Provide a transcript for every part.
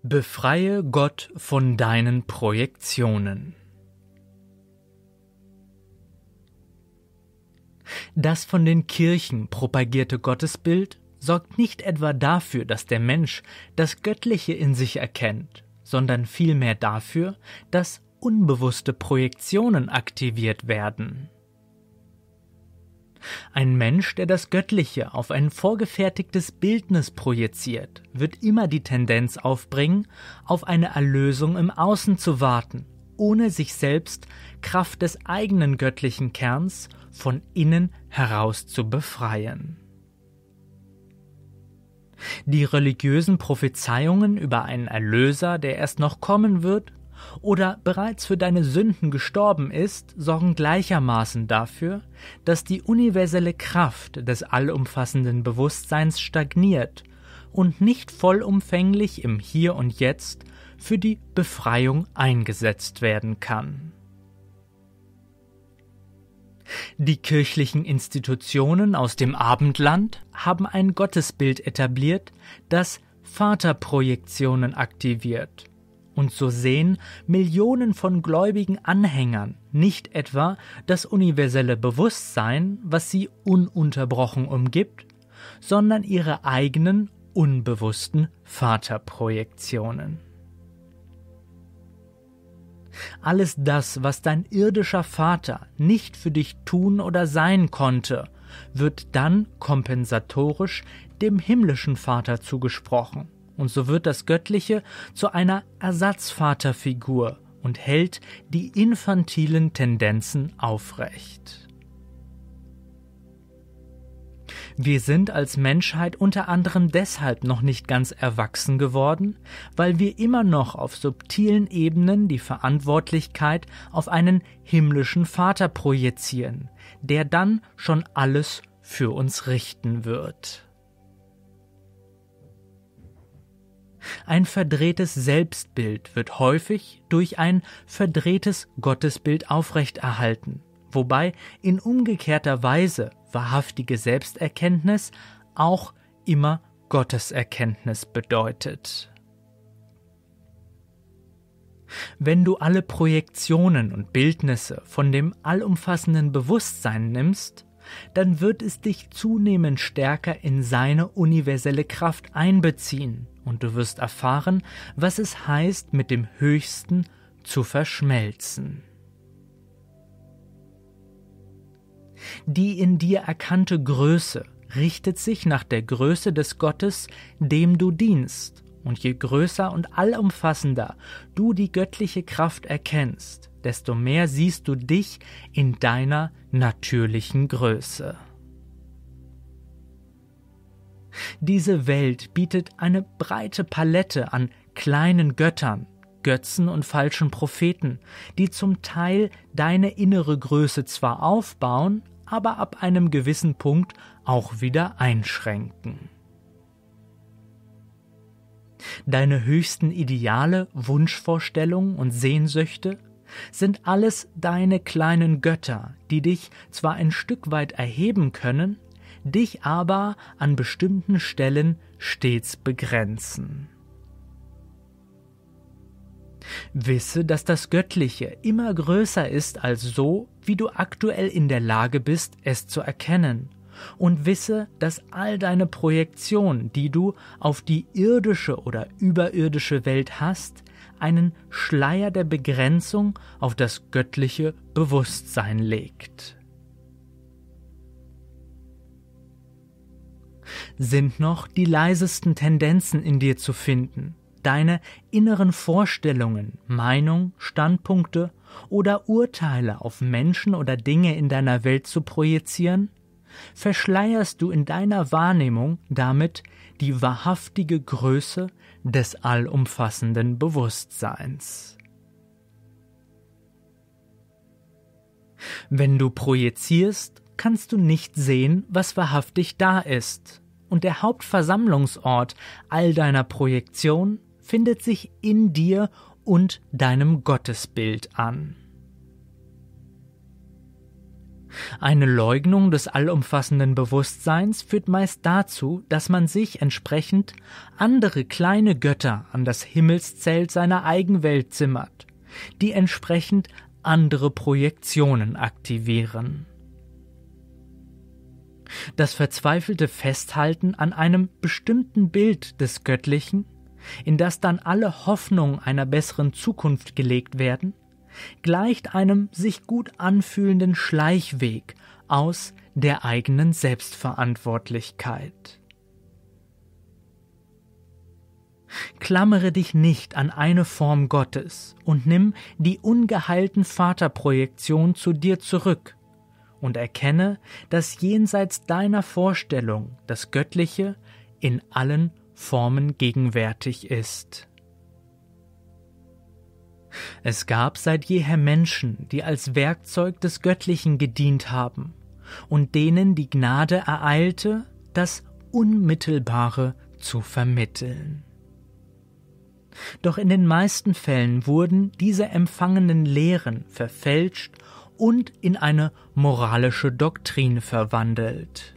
Befreie Gott von deinen Projektionen. Das von den Kirchen propagierte Gottesbild sorgt nicht etwa dafür, dass der Mensch das Göttliche in sich erkennt, sondern vielmehr dafür, dass unbewusste Projektionen aktiviert werden. Ein Mensch, der das Göttliche auf ein vorgefertigtes Bildnis projiziert, wird immer die Tendenz aufbringen, auf eine Erlösung im Außen zu warten, ohne sich selbst Kraft des eigenen göttlichen Kerns von innen heraus zu befreien. Die religiösen Prophezeiungen über einen Erlöser, der erst noch kommen wird oder bereits für deine Sünden gestorben ist, sorgen gleichermaßen dafür, dass die universelle Kraft des allumfassenden Bewusstseins stagniert und nicht vollumfänglich im Hier und Jetzt für die Befreiung eingesetzt werden kann. Die kirchlichen Institutionen aus dem Abendland haben ein Gottesbild etabliert, das Vaterprojektionen aktiviert. Und so sehen Millionen von gläubigen Anhängern nicht etwa das universelle Bewusstsein, was sie ununterbrochen umgibt, sondern ihre eigenen unbewussten Vaterprojektionen. Alles das, was dein irdischer Vater nicht für dich tun oder sein konnte, wird dann kompensatorisch dem himmlischen Vater zugesprochen. Und so wird das Göttliche zu einer Ersatzvaterfigur und hält die infantilen Tendenzen aufrecht. Wir sind als Menschheit unter anderem deshalb noch nicht ganz erwachsen geworden, weil wir immer noch auf subtilen Ebenen die Verantwortlichkeit auf einen himmlischen Vater projizieren, der dann schon alles für uns richten wird. Ein verdrehtes Selbstbild wird häufig durch ein verdrehtes Gottesbild aufrechterhalten, wobei in umgekehrter Weise wahrhaftige Selbsterkenntnis auch immer Gotteserkenntnis bedeutet. Wenn du alle Projektionen und Bildnisse von dem allumfassenden Bewusstsein nimmst, dann wird es dich zunehmend stärker in seine universelle Kraft einbeziehen und du wirst erfahren, was es heißt, mit dem Höchsten zu verschmelzen. Die in dir erkannte Größe richtet sich nach der Größe des Gottes, dem du dienst, und je größer und allumfassender du die göttliche Kraft erkennst, desto mehr siehst du dich in deiner natürlichen Größe. Diese Welt bietet eine breite Palette an kleinen Göttern, Götzen und falschen Propheten, die zum Teil deine innere Größe zwar aufbauen, aber ab einem gewissen Punkt auch wieder einschränken. Deine höchsten Ideale, Wunschvorstellungen und Sehnsüchte sind alles deine kleinen Götter, die dich zwar ein Stück weit erheben können, dich aber an bestimmten Stellen stets begrenzen. Wisse, dass das Göttliche immer größer ist als so, wie du aktuell in der Lage bist, es zu erkennen. Und wisse, dass all deine Projektionen, die du auf die irdische oder überirdische Welt hast, einen Schleier der Begrenzung auf das göttliche Bewusstsein legt. Sind noch die leisesten Tendenzen in dir zu finden, deine inneren Vorstellungen, Meinungen, Standpunkte oder Urteile auf Menschen oder Dinge in deiner Welt zu projizieren? Verschleierst du in deiner Wahrnehmung damit die wahrhaftige Größe des allumfassenden Bewusstseins. Wenn du projizierst, kannst du nicht sehen, was wahrhaftig da ist, und der Hauptversammlungsort all deiner Projektion findet sich in dir und deinem Gottesbild an. Eine Leugnung des allumfassenden Bewusstseins führt meist dazu, dass man sich entsprechend andere kleine Götter an das Himmelszelt seiner Eigenwelt zimmert, die entsprechend andere Projektionen aktivieren. Das verzweifelte Festhalten an einem bestimmten Bild des Göttlichen, in das dann alle Hoffnungen einer besseren Zukunft gelegt werden, gleicht einem sich gut anfühlenden Schleichweg aus der eigenen Selbstverantwortlichkeit. Klammere dich nicht an eine Form Gottes und nimm die ungeheilten Vaterprojektionen zu dir zurück und erkenne, dass jenseits deiner Vorstellung das Göttliche in allen Formen gegenwärtig ist. Es gab seit jeher Menschen, die als Werkzeug des Göttlichen gedient haben und denen die Gnade ereilte, das Unmittelbare zu vermitteln. Doch in den meisten Fällen wurden diese empfangenen Lehren verfälscht und in eine moralische Doktrin verwandelt.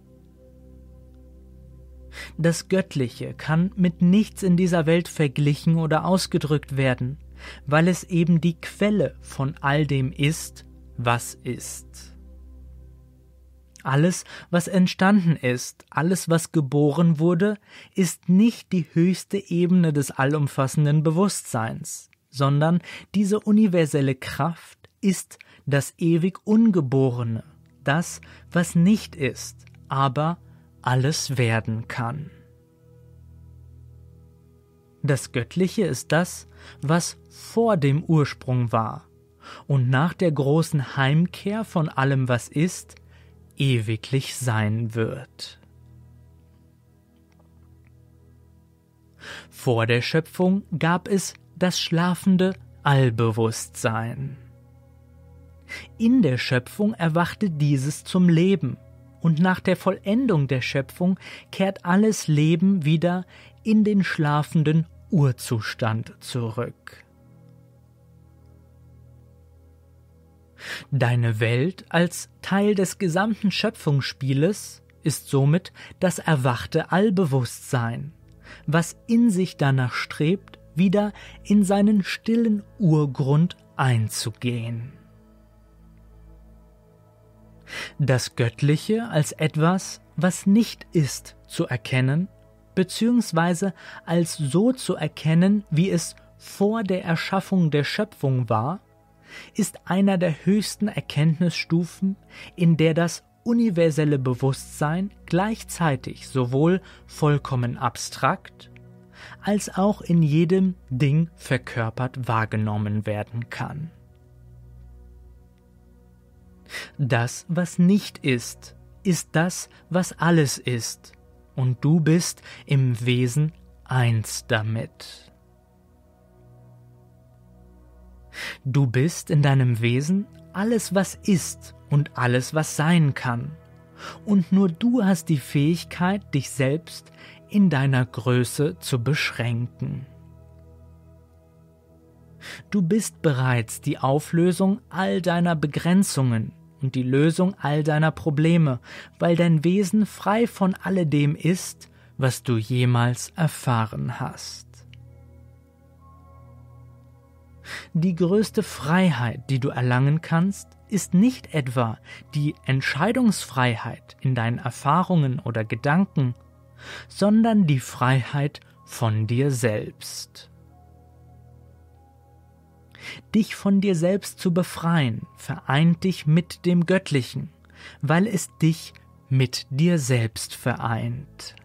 Das Göttliche kann mit nichts in dieser Welt verglichen oder ausgedrückt werden, weil es eben die Quelle von all dem ist, was ist. Alles, was entstanden ist, alles, was geboren wurde, ist nicht die höchste Ebene des allumfassenden Bewusstseins, sondern diese universelle Kraft ist das ewig Ungeborene, das, was nicht ist, aber alles werden kann. Das Göttliche ist das, was vor dem Ursprung war und nach der großen Heimkehr von allem, was ist, ewiglich sein wird. Vor der Schöpfung gab es das schlafende Allbewusstsein. In der Schöpfung erwachte dieses zum Leben, und nach der Vollendung der Schöpfung kehrt alles Leben wieder in den schlafenden Urzustand zurück. Deine Welt als Teil des gesamten Schöpfungsspieles ist somit das erwachte Allbewusstsein, was in sich danach strebt, wieder in seinen stillen Urgrund einzugehen. Das Göttliche als etwas, was nicht ist, zu erkennen, beziehungsweise als so zu erkennen, wie es vor der Erschaffung der Schöpfung war, ist einer der höchsten Erkenntnisstufen, in der das universelle Bewusstsein gleichzeitig sowohl vollkommen abstrakt als auch in jedem Ding verkörpert wahrgenommen werden kann. Das, was nicht ist, ist das, was alles ist, und du bist im Wesen eins damit. Du bist in deinem Wesen alles, was ist und alles, was sein kann, und nur du hast die Fähigkeit, dich selbst in deiner Größe zu beschränken. Du bist bereits die Auflösung all deiner Begrenzungen und die Lösung all deiner Probleme, weil dein Wesen frei von alledem ist, was du jemals erfahren hast. Die größte Freiheit, die du erlangen kannst, ist nicht etwa die Entscheidungsfreiheit in deinen Erfahrungen oder Gedanken, sondern die Freiheit von dir selbst. Dich von dir selbst zu befreien, vereint dich mit dem Göttlichen, weil es dich mit dir selbst vereint.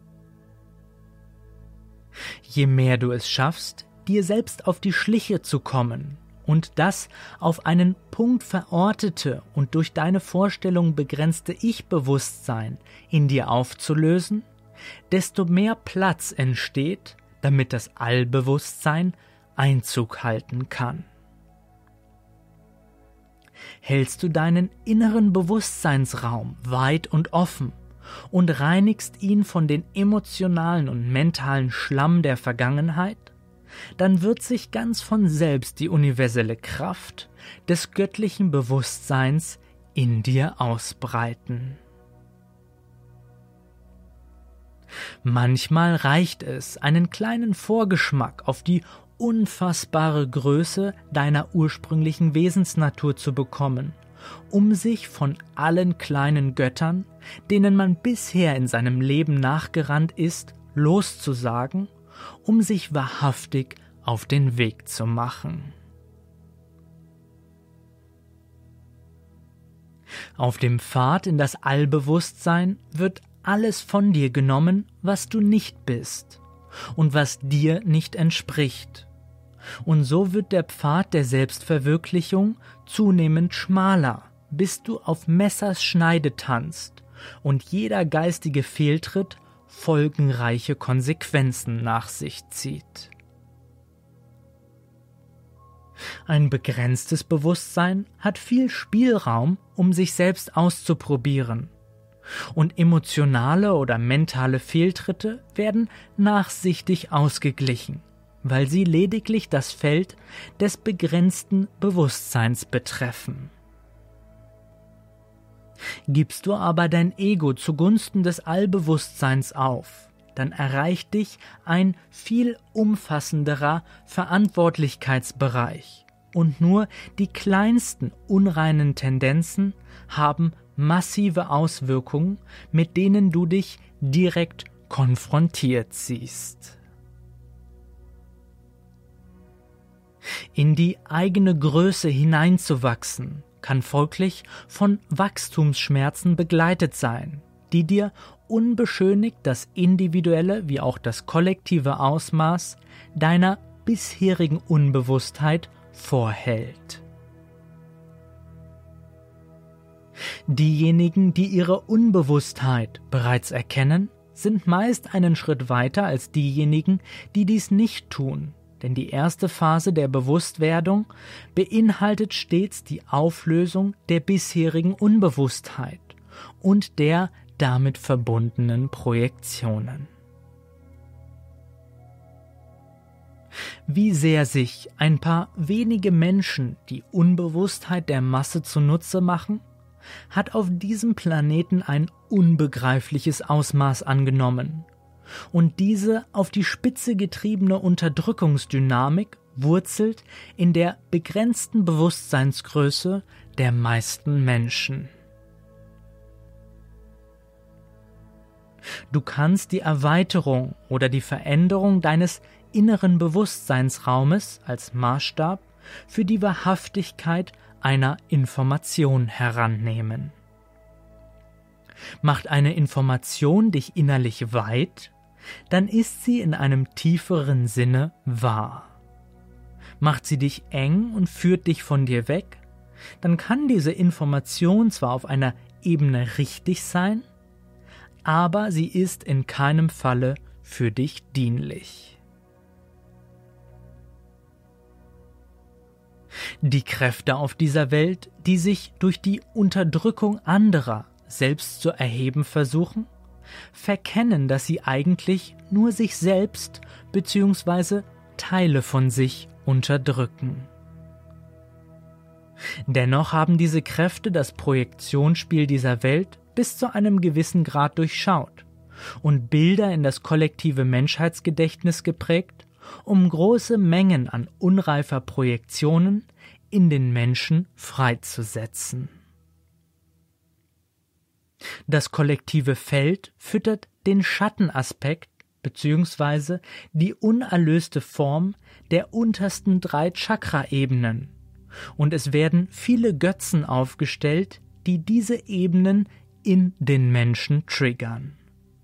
Je mehr du es schaffst, dir selbst auf die Schliche zu kommen und das auf einen Punkt verortete und durch deine Vorstellung begrenzte Ich-Bewusstsein in dir aufzulösen, desto mehr Platz entsteht, damit das Allbewusstsein Einzug halten kann. Hältst du deinen inneren Bewusstseinsraum weit und offen und reinigst ihn von den emotionalen und mentalen Schlamm der Vergangenheit, dann wird sich ganz von selbst die universelle Kraft des göttlichen Bewusstseins in dir ausbreiten. Manchmal reicht es, einen kleinen Vorgeschmack auf die unfassbare Größe deiner ursprünglichen Wesensnatur zu bekommen, um sich von allen kleinen Göttern, denen man bisher in seinem Leben nachgerannt ist, loszusagen, um sich wahrhaftig auf den Weg zu machen. Auf dem Pfad in das Allbewusstsein wird alles von dir genommen, was du nicht bist und was dir nicht entspricht. Und so wird der Pfad der Selbstverwirklichung zunehmend schmaler, bis du auf Messers Schneide tanzt und jeder geistige Fehltritt folgenreiche Konsequenzen nach sich zieht. Ein begrenztes Bewusstsein hat viel Spielraum, um sich selbst auszuprobieren. Und emotionale oder mentale Fehltritte werden nachsichtig ausgeglichen, weil sie lediglich das Feld des begrenzten Bewusstseins betreffen. Gibst du aber dein Ego zugunsten des Allbewusstseins auf, dann erreicht dich ein viel umfassenderer Verantwortlichkeitsbereich und nur die kleinsten unreinen Tendenzen haben massive Auswirkungen, mit denen du dich direkt konfrontiert siehst. In die eigene Größe hineinzuwachsen, kann folglich von Wachstumsschmerzen begleitet sein, die dir unbeschönigt das individuelle wie auch das kollektive Ausmaß deiner bisherigen Unbewusstheit vorhält. Diejenigen, die ihre Unbewusstheit bereits erkennen, sind meist einen Schritt weiter als diejenigen, die dies nicht tun, denn die erste Phase der Bewusstwerdung beinhaltet stets die Auflösung der bisherigen Unbewusstheit und der damit verbundenen Projektionen. Wie sehr sich ein paar wenige Menschen die Unbewusstheit der Masse zunutze machen, hat auf diesem Planeten ein unbegreifliches Ausmaß angenommen. Und diese auf die Spitze getriebene Unterdrückungsdynamik wurzelt in der begrenzten Bewusstseinsgröße der meisten Menschen. Du kannst die Erweiterung oder die Veränderung deines inneren Bewusstseinsraumes als Maßstab für die Wahrhaftigkeit einer Information herannehmen. Macht eine Information dich innerlich weit, dann ist sie in einem tieferen Sinne wahr. Macht sie dich eng und führt dich von dir weg, dann kann diese Information zwar auf einer Ebene richtig sein, aber sie ist in keinem Falle für dich dienlich. Die Kräfte auf dieser Welt, die sich durch die Unterdrückung anderer selbst zu erheben versuchen, verkennen, dass sie eigentlich nur sich selbst bzw. Teile von sich unterdrücken. Dennoch haben diese Kräfte das Projektionsspiel dieser Welt bis zu einem gewissen Grad durchschaut und Bilder in das kollektive Menschheitsgedächtnis geprägt, um große Mengen an unreifer Projektionen in den Menschen freizusetzen. Das kollektive Feld füttert den Schattenaspekt bzw. die unerlöste Form der untersten 3 Chakra-Ebenen und es werden viele Götzen aufgestellt, die diese Ebenen in den Menschen triggern.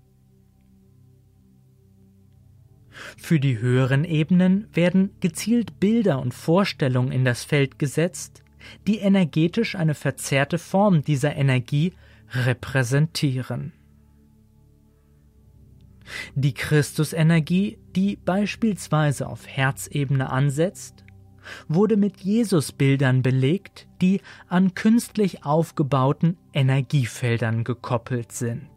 Für die höheren Ebenen werden gezielt Bilder und Vorstellungen in das Feld gesetzt, die energetisch eine verzerrte Form dieser Energie repräsentieren. Die Christusenergie, die beispielsweise auf Herzebene ansetzt, wurde mit Jesusbildern belegt, die an künstlich aufgebauten Energiefeldern gekoppelt sind.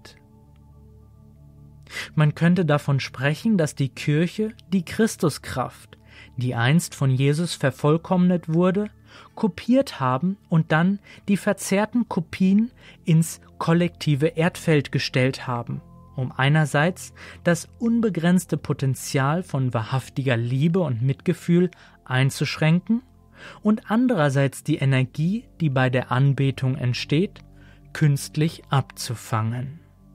Man könnte davon sprechen, dass die Kirche die Christuskraft, die einst von Jesus vervollkommnet wurde, kopiert haben und dann die verzerrten Kopien ins kollektive Erdfeld gestellt haben, um einerseits das unbegrenzte Potenzial von wahrhaftiger Liebe und Mitgefühl einzuschränken und andererseits die Energie, die bei der Anbetung entsteht, künstlich abzufangen.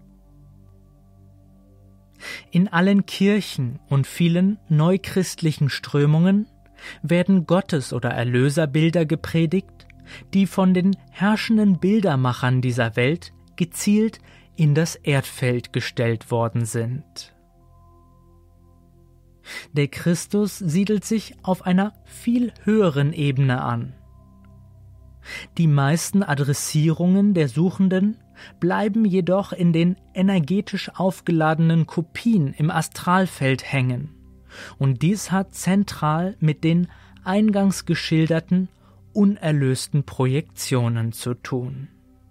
In allen Kirchen und vielen neuchristlichen Strömungen werden Gottes- oder Erlöserbilder gepredigt, die von den herrschenden Bildermachern dieser Welt gezielt in das Erdfeld gestellt worden sind. Der Christus siedelt sich auf einer viel höheren Ebene an. Die meisten Adressierungen der Suchenden bleiben jedoch in den energetisch aufgeladenen Kopien im Astralfeld hängen, und dies hat zentral mit den eingangs geschilderten unerlösten Projektionen zu tun.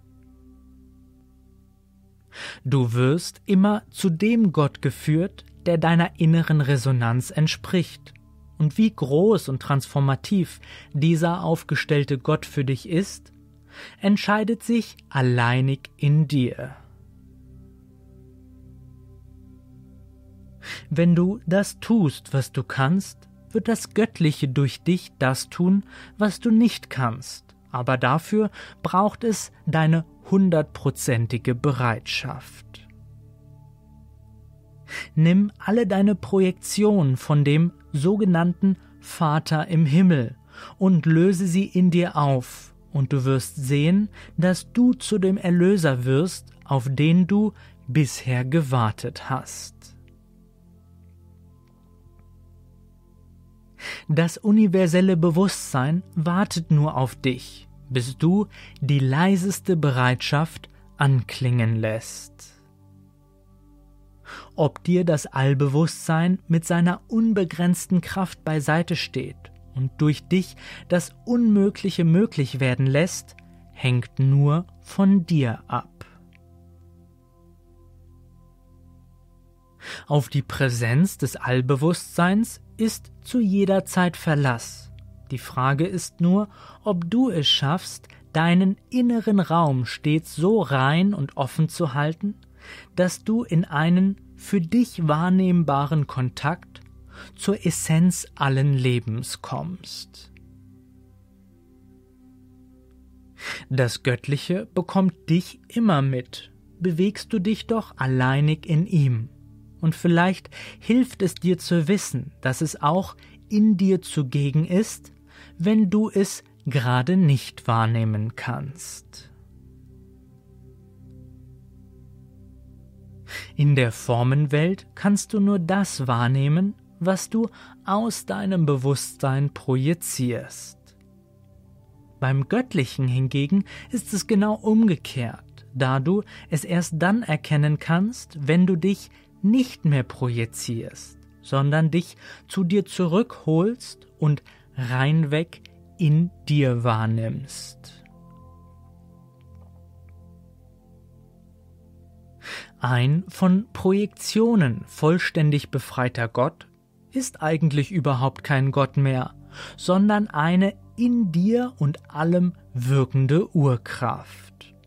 Du wirst immer zu dem Gott geführt, der deiner inneren Resonanz entspricht. Und wie groß und transformativ dieser aufgestellte Gott für dich ist, entscheidet sich alleinig in dir. Wenn du das tust, was du kannst, wird das Göttliche durch dich das tun, was du nicht kannst. Aber dafür braucht es deine 100%ige Bereitschaft. Nimm alle deine Projektionen von dem sogenannten Vater im Himmel und löse sie in dir auf, und du wirst sehen, dass du zu dem Erlöser wirst, auf den du bisher gewartet hast. Das universelle Bewusstsein wartet nur auf dich, bis du die leiseste Bereitschaft anklingen lässt. Ob dir das Allbewusstsein mit seiner unbegrenzten Kraft beiseite steht und durch dich das Unmögliche möglich werden lässt, hängt nur von dir ab. Auf die Präsenz des Allbewusstseins ist zu jeder Zeit Verlass. Die Frage ist nur, ob du es schaffst, deinen inneren Raum stets so rein und offen zu halten, dass du in einen für dich wahrnehmbaren Kontakt zur Essenz allen Lebens kommst. Das Göttliche bekommt dich immer mit, bewegst du dich doch alleinig in ihm. Und vielleicht hilft es dir zu wissen, dass es auch in dir zugegen ist, wenn du es gerade nicht wahrnehmen kannst. In der Formenwelt kannst du nur das wahrnehmen, was du aus deinem Bewusstsein projizierst. Beim Göttlichen hingegen ist es genau umgekehrt, da du es erst dann erkennen kannst, wenn du dich nicht mehr projizierst, sondern dich zu dir zurückholst und reinweg in dir wahrnimmst. Ein von Projektionen vollständig befreiter Gott ist eigentlich überhaupt kein Gott mehr, sondern eine in dir und allem wirkende Urkraft.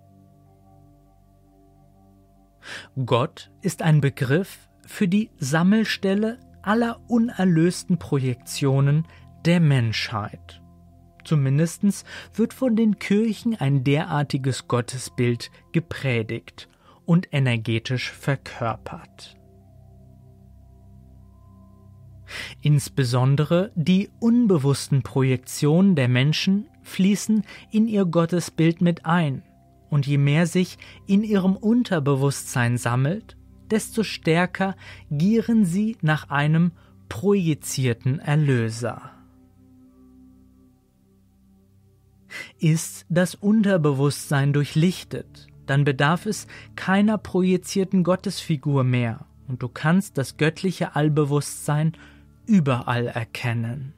Gott ist ein Begriff für die Sammelstelle aller unerlösten Projektionen der Menschheit. Zumindest wird von den Kirchen ein derartiges Gottesbild gepredigt und energetisch verkörpert. Insbesondere die unbewussten Projektionen der Menschen fließen in ihr Gottesbild mit ein, und je mehr sich in ihrem Unterbewusstsein sammelt, desto stärker gieren sie nach einem projizierten Erlöser. Ist das Unterbewusstsein durchlichtet, dann bedarf es keiner projizierten Gottesfigur mehr, und du kannst das göttliche Allbewusstsein überall erkennen.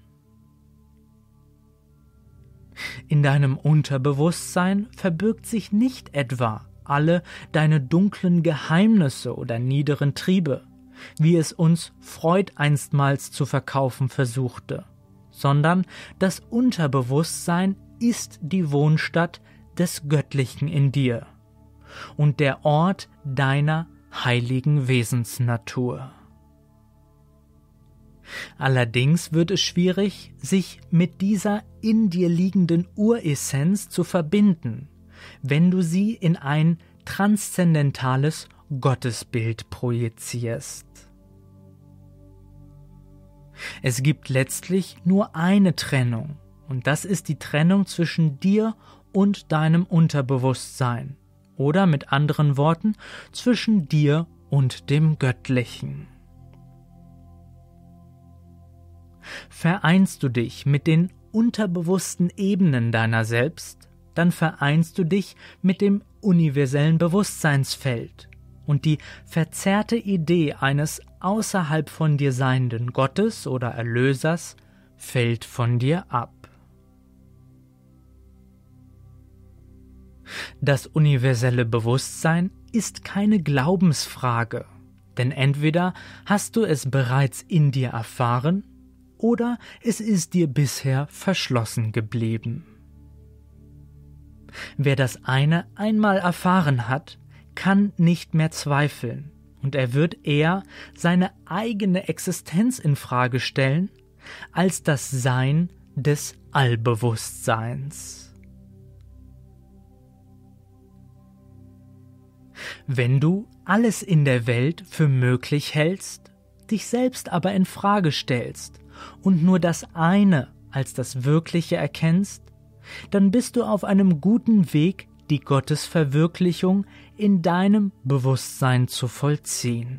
In deinem Unterbewusstsein verbirgt sich nicht etwa alle deine dunklen Geheimnisse oder niederen Triebe, wie es uns Freud einstmals zu verkaufen versuchte, sondern das Unterbewusstsein ist die Wohnstatt des Göttlichen in dir und der Ort deiner heiligen Wesensnatur. Allerdings wird es schwierig, sich mit dieser in dir liegenden Uressenz zu verbinden, wenn du sie in ein transzendentales Gottesbild projizierst. Es gibt letztlich nur eine Trennung, und das ist die Trennung zwischen dir und deinem Unterbewusstsein, oder mit anderen Worten, zwischen dir und dem Göttlichen. Vereinst du dich mit den unterbewussten Ebenen deiner selbst, dann vereinst du dich mit dem universellen Bewusstseinsfeld, und die verzerrte Idee eines außerhalb von dir seienden Gottes oder Erlösers fällt von dir ab. Das universelle Bewusstsein ist keine Glaubensfrage, denn entweder hast du es bereits in dir erfahren, oder es ist dir bisher verschlossen geblieben. Wer das eine einmal erfahren hat, kann nicht mehr zweifeln, und er wird eher seine eigene Existenz in Frage stellen, als das Sein des Allbewusstseins. Wenn du alles in der Welt für möglich hältst, dich selbst aber in Frage stellst und nur das eine als das Wirkliche erkennst, dann bist du auf einem guten Weg, die Gottesverwirklichung in deinem Bewusstsein zu vollziehen.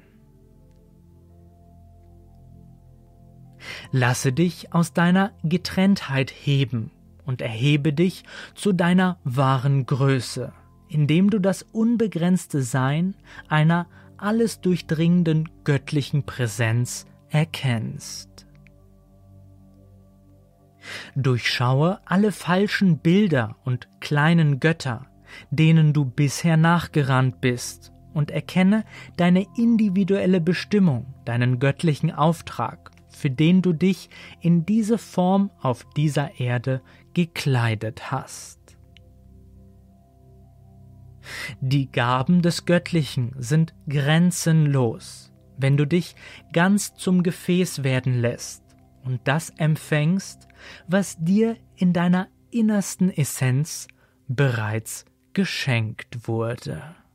Lasse dich aus deiner Getrenntheit heben und erhebe dich zu deiner wahren Größe, indem du das unbegrenzte Sein einer alles durchdringenden göttlichen Präsenz erkennst. Durchschaue alle falschen Bilder und kleinen Götter, denen du bisher nachgerannt bist, und erkenne deine individuelle Bestimmung, deinen göttlichen Auftrag, für den du dich in diese Form auf dieser Erde gekleidet hast. Die Gaben des Göttlichen sind grenzenlos, wenn du dich ganz zum Gefäß werden lässt und das empfängst, was dir in deiner innersten Essenz bereits geschenkt wurde.